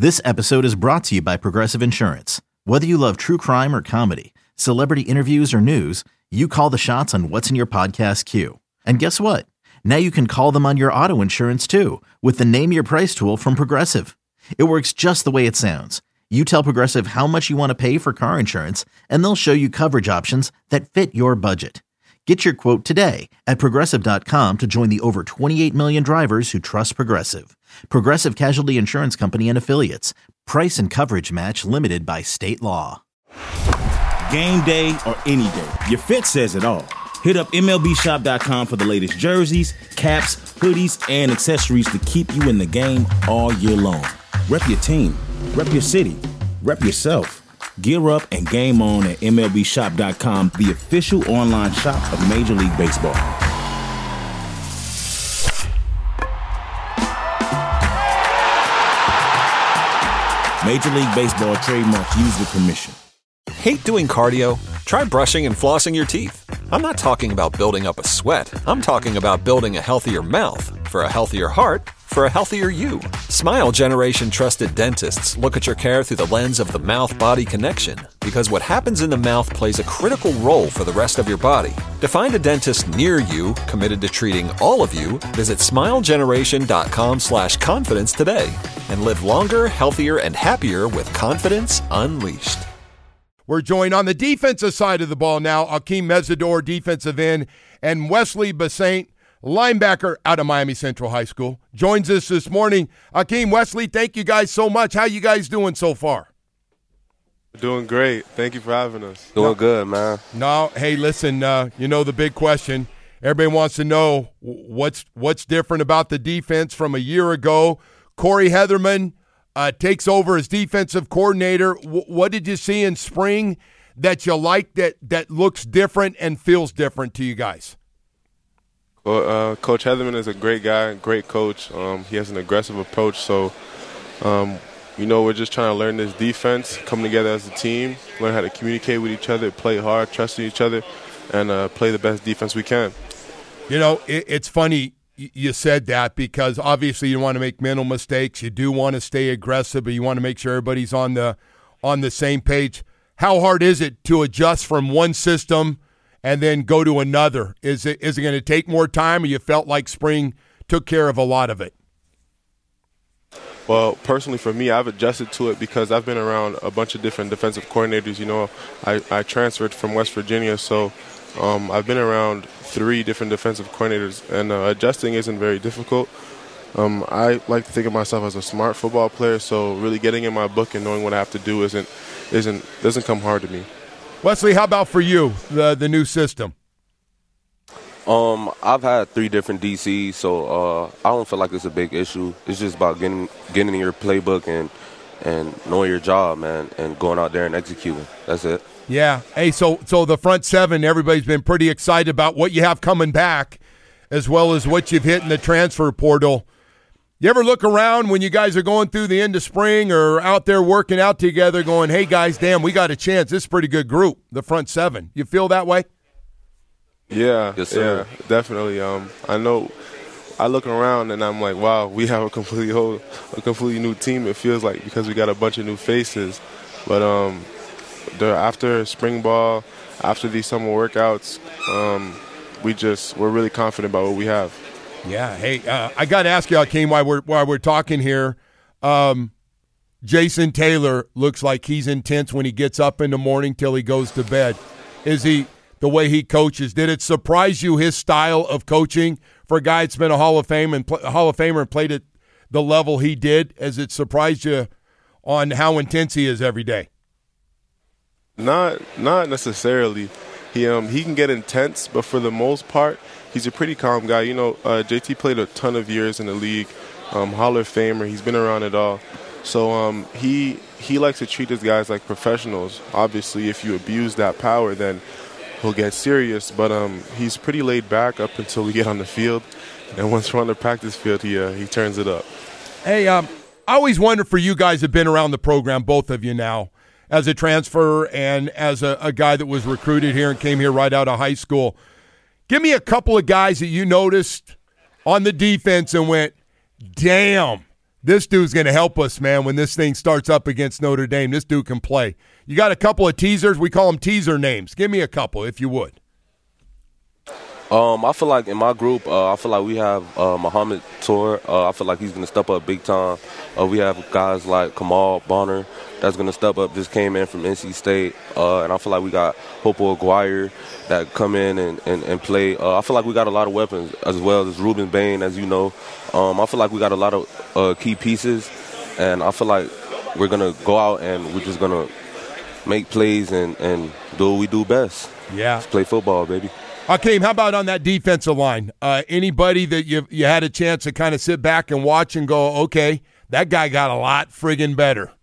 This episode is brought to you by Progressive Insurance. Whether you love true crime or comedy, celebrity interviews or news, you call the shots on what's in your podcast queue. And guess what? Now you can call them on your auto insurance too with the Name Your Price tool from Progressive. It works just the way it sounds. You tell Progressive how much you want to pay for car insurance, and they'll show you coverage options that fit your budget. Get your quote today at Progressive.com to join the over 28 million drivers who trust Progressive. Progressive Casualty Insurance Company and Affiliates. Price and coverage match limited by state law. Game day or any day, your fit says it all. Hit up MLBshop.com for the latest jerseys, caps, hoodies, and accessories to keep you in the game all year long. Rep your team, rep your city, rep yourself. Gear up and game on at MLBshop.com, the official online shop of Major League Baseball. Major League Baseball trademark used with permission. Hate doing cardio? Try brushing and flossing your teeth. I'm not talking about building up a sweat. I'm talking about building a healthier mouth for a healthier heart for a healthier you. Smile Generation trusted dentists look at your care through the lens of the mouth-body connection, because what happens in the mouth plays a critical role for the rest of your body. To find a dentist near you committed to treating all of you, visit smilegeneration.com/confidence today and live longer, healthier, and happier with confidence unleashed. We're joined on the defensive side of the ball now. Akeem Mesidor, defensive end, and Wesley Bissainthe, linebacker out of Miami Central High School, joins us this morning. Akeem, Wesley, thank you guys so much. How you guys doing so far? Doing great. Thank you for having us. Doing good, man. No, hey, listen, you know the big question. Everybody wants to know what's different about the defense from a year ago. Corey Heatherman takes over as defensive coordinator. What did you see in spring that you like that looks different and feels different to you guys? Well, Coach Heatherman is a great guy, great coach. He has an aggressive approach. So, we're just trying to learn this defense, come together as a team, learn how to communicate with each other, play hard, trust each other, and play the best defense we can. You know, it's funny you said that, because obviously you want to make mental mistakes. You do want to stay aggressive, but you want to make sure everybody's on the same page. How hard is it to adjust from one system and then go to another? Is it going to take more time, or you felt like spring took care of a lot of it? Well, personally for me, I've adjusted to it because I've been around a bunch of different defensive coordinators. You know, I transferred from West Virginia, so I've been around 3 different defensive coordinators, and adjusting isn't very difficult. I like to think of myself as a smart football player, so really getting in my book and knowing what I have to do doesn't come hard to me. Wesley, how about for you, the new system? I've had 3 different DCs, so I don't feel like it's a big issue. It's just about getting in your playbook and knowing your job, man, and going out there and executing. That's it. Yeah. Hey, so the front 7, everybody's been pretty excited about what you have coming back, as well as what you've hit in the transfer portal. You ever look around when you guys are going through the end of spring or out there working out together going, hey, guys, damn, we got a chance. This is a pretty good group, the front 7. You feel that way? Yeah, yes, sir. Yeah, definitely. I know I look around and I'm like, wow, we have a completely new team, it feels like, because we got a bunch of new faces. But after spring ball, after these summer workouts, we're really confident about what we have. Yeah. Hey, I got to ask you, Akeem, while we're talking here, Jason Taylor looks like he's intense when he gets up in the morning till he goes to bed. Is he the way he coaches? Did it surprise you, his style of coaching, for a guy that's been a Hall of Famer and played at the level he did? Has it surprised you on how intense he is every day? Not necessarily. He can get intense, but for the most part, he's a pretty calm guy. You know, JT played a ton of years in the league, Hall of Famer. He's been around it all. So he likes to treat his guys like professionals. Obviously, if you abuse that power, then he'll get serious. But he's pretty laid back up until we get on the field. And once we're on the practice field, he turns it up. Hey, I always wonder, for you guys have been around the program, both of you now, as a transfer and as a guy that was recruited here and came here right out of high school. Give me a couple of guys that you noticed on the defense and went, damn, This dude's going to help us, man, when this thing starts up against Notre Dame. This dude can play. You got a couple of teasers? We call them teaser names. Give me a couple, if you would. I feel like in my group, I feel like we have Muhammad Tour. I feel like he's going to step up big time. We have guys like Kamal Bonner that's going to step up, just came in from NC State. And I feel like we got Hopo Aguirre that come in and play. I feel like we got a lot of weapons, as well as Ruben Bain, as you know. I feel like we got a lot of key pieces. And I feel like we're going to go out and we're just going to make plays and do what we do best. Yeah. Just play football, baby. Hakeem, how about on that defensive line? Anybody that you had a chance to kind of sit back and watch and go, okay, that guy got a lot friggin' better?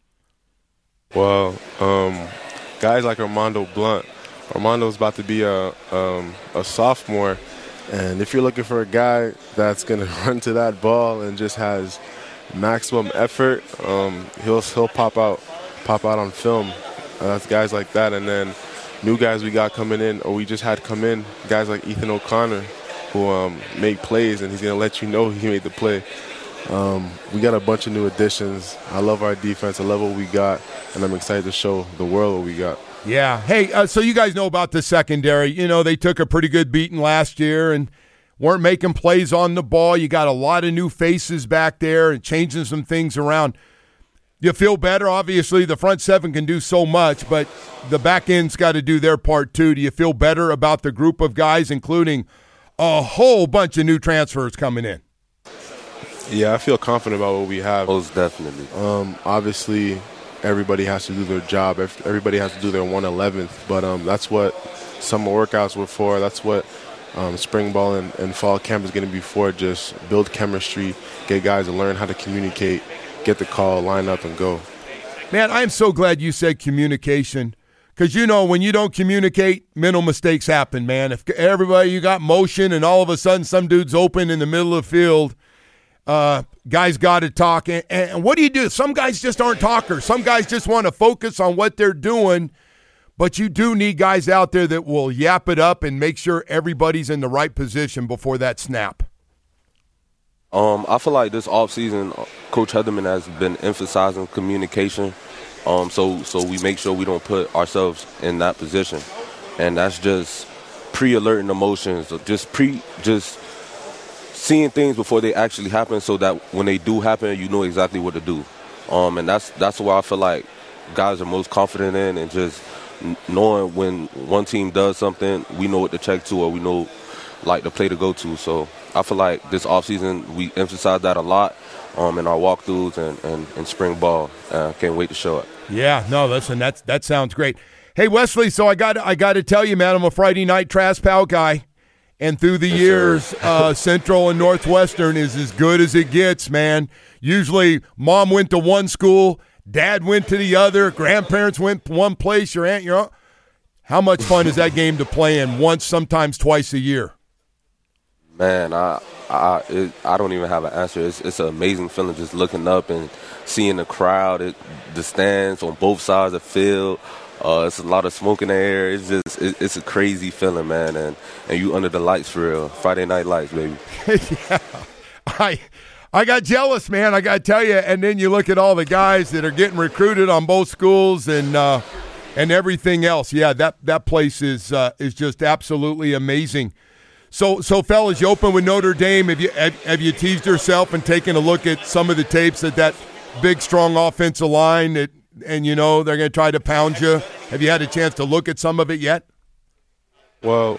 Well, guys like Armando Blunt. Armando's about to be a sophomore, and if you're looking for a guy that's going to run to that ball and just has maximum effort, he'll pop out on film. That's guys like that, and then new guys we got coming in, or we just had come in, guys like Ethan O'Connor, who make plays, and he's going to let you know he made the play. We got a bunch of new additions. I love our defense. I love what we got, and I'm excited to show the world what we got. Yeah. Hey, so you guys know about the secondary. You know, they took a pretty good beating last year and weren't making plays on the ball. You got a lot of new faces back there and changing some things around. You feel better? Obviously, the front seven can do so much, but the back end's got to do their part too. Do you feel better about the group of guys, including a whole bunch of new transfers coming in? Yeah, I feel confident about what we have. Most definitely. Obviously, everybody has to do their job. Everybody has to do their 111th, but that's what summer workouts were for. That's what spring ball and fall camp is going to be for. Just build chemistry, get guys to learn how to communicate, get the call, line up, and go. Man, I am so glad you said communication, because, you know, when you don't communicate, mental mistakes happen, man. If everybody, you got motion and all of a sudden some dude's open in the middle of the field, guys got to talk. And what do you do? Some guys just aren't talkers. Some guys just want to focus on what they're doing, but you do need guys out there that will yap it up and make sure everybody's in the right position before that snap. I feel like this offseason, Coach Heatherman has been emphasizing communication, so we make sure we don't put ourselves in that position. And that's just pre-alerting emotions, just seeing things before they actually happen, so that when they do happen, you know exactly what to do. And that's why I feel like guys are most confident in, and just knowing when one team does something, we know what to check to, or we know like the play to go to. So I feel like this offseason we emphasize that a lot in our walkthroughs and spring ball. Can't wait to show it. Yeah, no, listen, that sounds great. Hey, Wesley, so I got to tell you, man, I'm a Friday night Trash Pal guy. And through the years, Central and Northwestern is as good as it gets, man. Usually mom went to one school, dad went to the other, grandparents went one place, your aunt, your uncle. How much fun is that game to play in once, sometimes twice a year? Man, I don't even have an answer. It's an amazing feeling just looking up and seeing the crowd, the stands on both sides of the field. It's a lot of smoke in the air. It's a crazy feeling, man. And you under the lights for real. Friday night lights, baby. Yeah. I got jealous, man. I got to tell you. And then you look at all the guys that are getting recruited on both schools and everything else. Yeah, that place is just absolutely amazing. So fellas, you open with Notre Dame. Have you teased yourself and taken a look at some of the tapes at that big, strong offensive line and you know they're going to try to pound you? Have you had a chance to look at some of it yet? Well,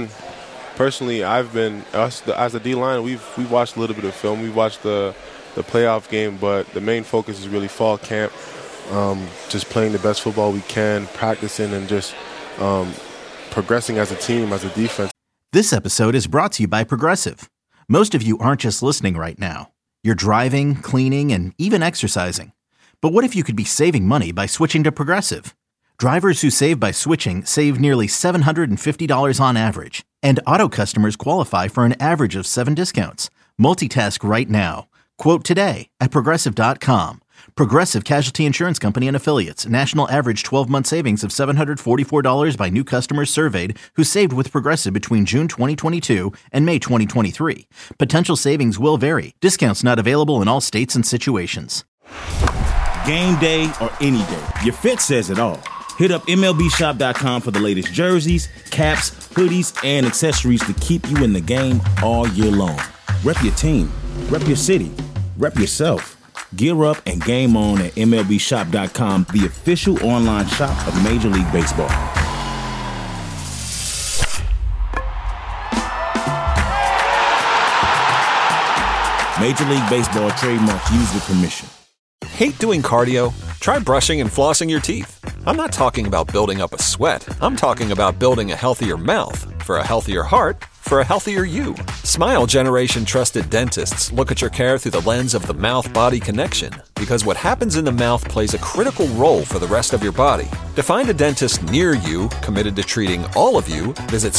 I've been as a D-line, we've watched a little bit of film. We watched the playoff game, but the main focus is really fall camp, just playing the best football we can, practicing, and just progressing as a team, as a defense. This episode is brought to you by Progressive. Most of you aren't just listening right now. You're driving, cleaning, and even exercising. But what if you could be saving money by switching to Progressive? Drivers who save by switching save nearly $750 on average. And auto customers qualify for an average of 7 discounts. Multitask right now. Quote today at Progressive.com. Progressive Casualty Insurance Company and Affiliates. National average 12-month savings of $744 by new customers surveyed who saved with Progressive between June 2022 and May 2023. Potential savings will vary. Discounts not available in all states and situations. Game day or any day, your fit says it all. Hit up MLBshop.com for the latest jerseys, caps, hoodies, and accessories to keep you in the game all year long. Rep your team, rep your city, rep yourself. Gear up and game on at MLBshop.com, the official online shop of Major League Baseball. Major League Baseball trademark used with permission. Hate doing cardio? Try brushing and flossing your teeth. I'm not talking about building up a sweat. I'm talking about building a healthier mouth. For a healthier heart, for a healthier you. Smile Generation trusted dentists look at your care through the lens of the mouth-body connection, because what happens in the mouth plays a critical role for the rest of your body. To find a dentist near you committed to treating all of you, visit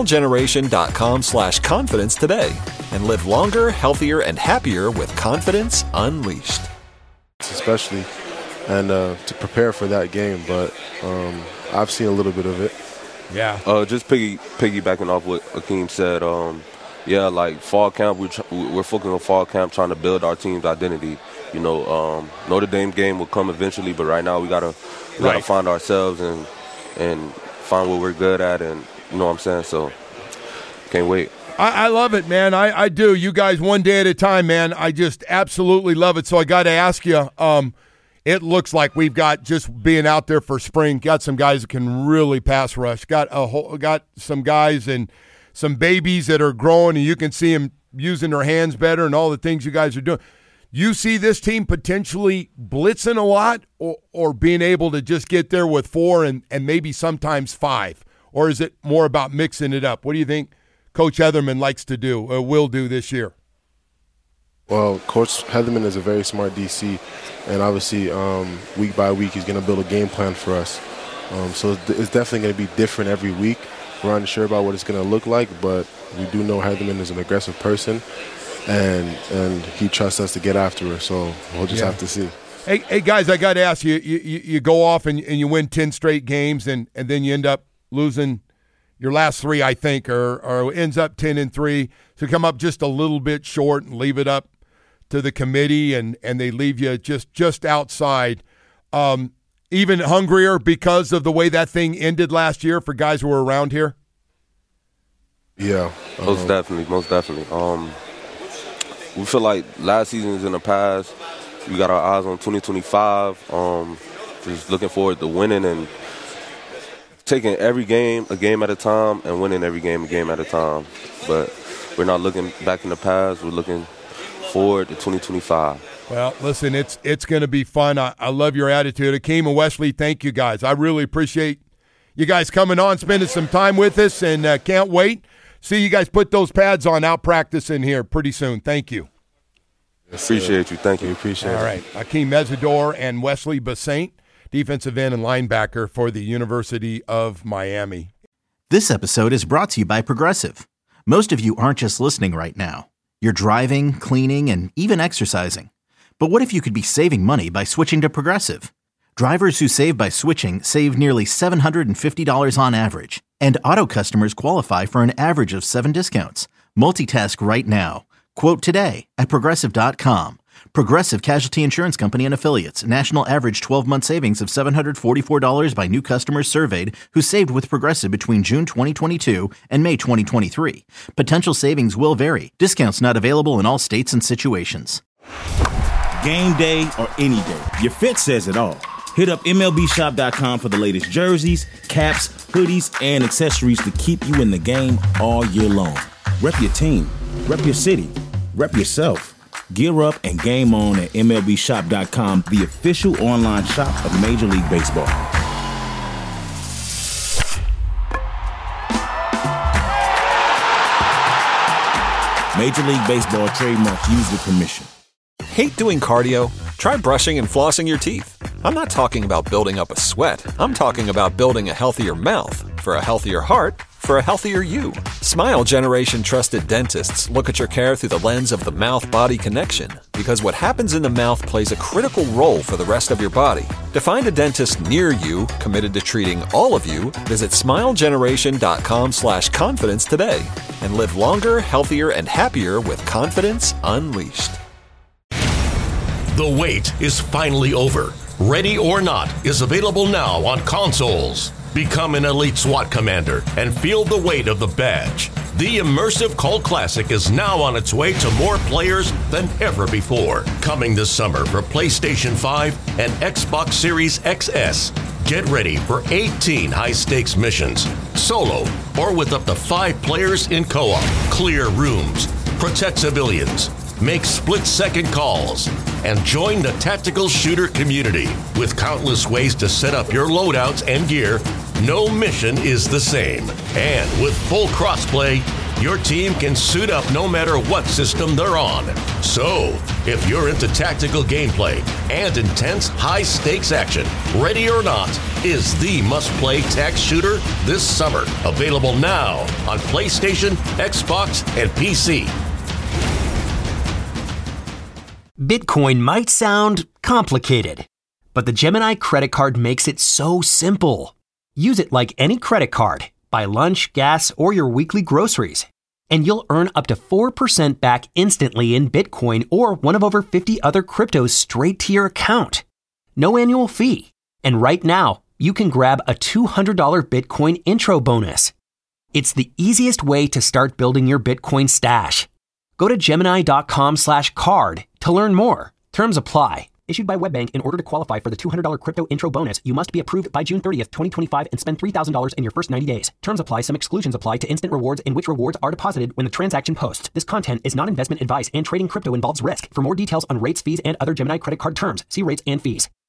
smilegeneration.com/confidence today and live longer, healthier, and happier with confidence unleashed. Especially and to prepare for that game, but I've seen a little bit of it. Yeah. Just piggybacking off what Akeem said. Like fall camp, we're focusing on fall camp, trying to build our team's identity. You know, Notre Dame game will come eventually, but right now we gotta find ourselves and find what we're good at, and you know what I'm saying. So can't wait. I love it, man. I do. You guys, one day at a time, man. I just absolutely love it. So I got to ask you, it looks like we've got, just being out there for spring, got some guys that can really pass rush. Got some guys and some babies that are growing, and you can see them using their hands better and all the things you guys are doing. You see this team potentially blitzing a lot or being able to just get there with 4 and maybe sometimes 5? Or is it more about mixing it up? What do you think Coach Heatherman likes to do or will do this year? Well, Coach Heatherman is a very smart DC, and obviously week by week he's going to build a game plan for us. So it's definitely going to be different every week. We're unsure about what it's going to look like, but we do know Heatherman is an aggressive person, and he trusts us to get after her. So we'll just have to see. Hey guys, I got to ask you, you go off and you win 10 straight games, and then you end up losing your last 3, I think, or ends up 10-3. So come up just a little bit short and leave it up to the committee, and they leave you just outside. Even hungrier because of the way that thing ended last year for guys who were around here? Yeah. Most definitely. We feel like last season's in the past. We got our eyes on 2025. Just looking forward to winning and taking every game a game at a time and winning every game a game at a time. But we're not looking back in the past. We're looking forward to 2025. Well, listen, it's going to be fun. I love your attitude. Akeem and Wesley, thank you guys. I really appreciate you guys coming on, spending some time with us, and can't wait. See you guys put those pads on out practicing here pretty soon. Thank you. Appreciate you. Thank you. Appreciate it. All right. Akeem Mesidor and Wesley Basaint, defensive end and linebacker for the University of Miami. This episode is brought to you by Progressive. Most of you aren't just listening right now. You're driving, cleaning, and even exercising. But what if you could be saving money by switching to Progressive? Drivers who save by switching save nearly $750 on average. And auto customers qualify for an average of 7 discounts. Multitask right now. Quote today at Progressive.com. Progressive Casualty Insurance Company and Affiliates. National average 12-month savings of $744 by new customers surveyed who saved with Progressive between June 2022 and May 2023. Potential savings will vary. Discounts not available in all states and situations. Game day or any day, your fit says it all. Hit up MLBshop.com for the latest jerseys, caps, hoodies, and accessories to keep you in the game all year long. Rep your team, rep your city, rep yourself. Gear up and game on at MLBshop.com, the official online shop of Major League Baseball. Major League Baseball trademark used with permission. Hate doing cardio? Try brushing and flossing your teeth. I'm not talking about building up a sweat. I'm talking about building a healthier mouth. For a healthier heart, for a healthier you. Smile Generation trusted dentists look at your care through the lens of the mouth-body connection, because what happens in the mouth plays a critical role for the rest of your body. To find a dentist near you committed to treating all of you, visit smilegeneration.com/confidence today and live longer, healthier, and happier with confidence unleashed. The wait is finally over. Ready or Not is available now on consoles. Become an elite SWAT commander and feel the weight of the badge. The immersive Cult Classic is now on its way to more players than ever before. Coming this summer for PlayStation 5 and Xbox Series XS. Get ready for 18 high-stakes missions, solo or with up to 5 players in co-op. Clear rooms, protect civilians, make split-second calls, and join the tactical shooter community. With countless ways to set up your loadouts and gear, no mission is the same. And with full crossplay, your team can suit up no matter what system they're on. So, if you're into tactical gameplay and intense high-stakes action, Ready or Not is the must-play tac shooter this summer. Available now on PlayStation, Xbox, and PC. Bitcoin might sound complicated, but the Gemini credit card makes it so simple. Use it like any credit card. Buy lunch, gas, or your weekly groceries, and you'll earn up to 4% back instantly in Bitcoin or one of over 50 other cryptos straight to your account. No annual fee. And right now, you can grab a $200 Bitcoin intro bonus. It's the easiest way to start building your Bitcoin stash. Go to Gemini.com/card to learn more. Terms apply. Issued by WebBank. In order to qualify for the $200 crypto intro bonus, you must be approved by June 30th, 2025 and spend $3,000 in your first 90 days. Terms apply. Some exclusions apply to instant rewards in which rewards are deposited when the transaction posts. This content is not investment advice and trading crypto involves risk. For more details on rates, fees, and other Gemini credit card terms, see rates and fees.